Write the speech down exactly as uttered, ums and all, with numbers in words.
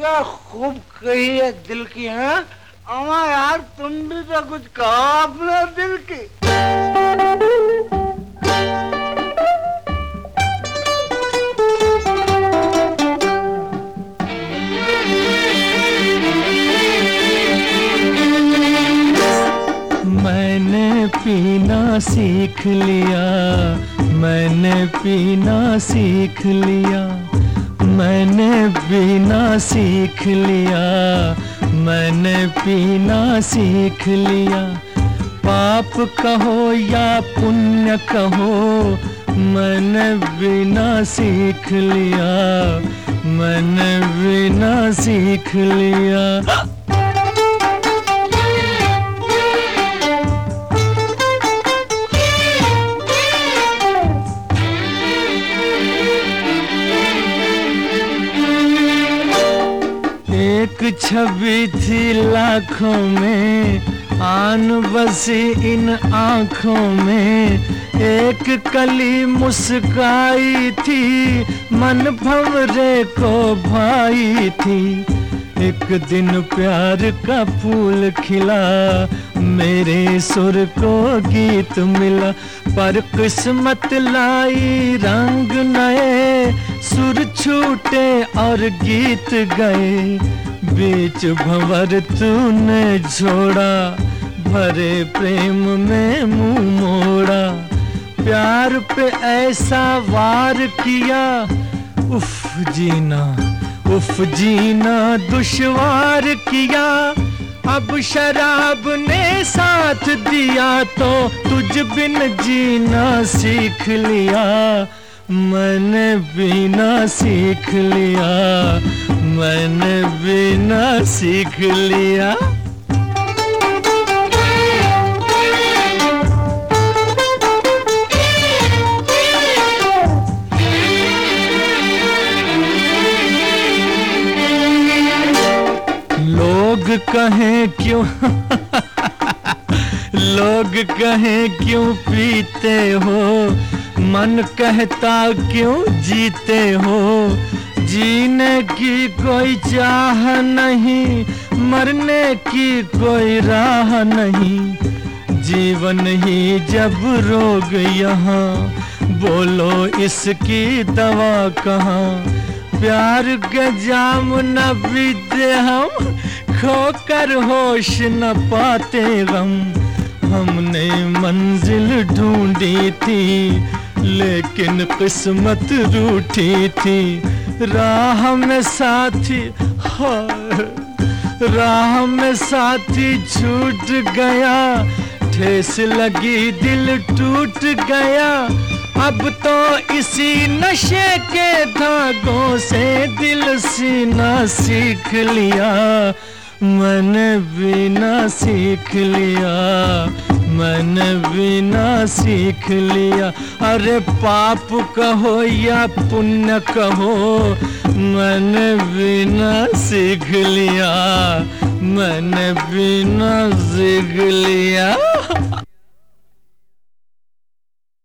क्या खूब कही है दिल की। है अमा यार, तुम भी तो कुछ कहो अपने दिल की। मैंने पीना सीख लिया, मैंने पीना सीख लिया, मैंने पीना सीख लिया, मैंने पीना सीख लिया। पाप कहो या पुण्य कहो, मैंने पीना सीख लिया, मैंने पीना सीख लिया। एक छवि थी लाखों में, आन बसी इन आँखों में, एक कली मुस्काई थी, मन भंवरे को भाई थी। एक दिन प्यार का फूल खिला, मेरे सुर को गीत मिला, पर किस्मत लाई रंग नए, सुर छूटे और गीत गए। बीच भंवर तूने छोड़ा, भरे प्रेम में मुंह मोड़ा, प्यार पे ऐसा वार किया, उफ जीना उफ जीना दुश्वार किया। अब शराब ने साथ दिया तो तुझ बिन जीना सीख लिया, मैंने पीना सीख लिया, मैंने पीना सीख लिया। लोग कहें क्यों लोग कहें क्यों पीते हो, मन कहता क्यों जीते हो। जीने की कोई चाह नहीं, मरने की कोई राह नहीं। जीवन ही जब रोग यहाँ, बोलो इसकी दवा कहाँ। प्यार के जाम न पीते हम, खोकर होश न पाते गम। हमने मंजिल ढूंढी थी, लेकिन किस्मत रूठी थी। राह में साथी हाँ, राह में साथी छूट गया, ठेस लगी दिल टूट गया। अब तो इसी नशे के धागों से दिल सीना सीख लिया, मैंने पीना सीख लिया, मैंने पीना सीख लिया। अरे पाप कहो या पुण्य कहो, मैंने पीना सीख लिया, मैंने पीना सीख लिया।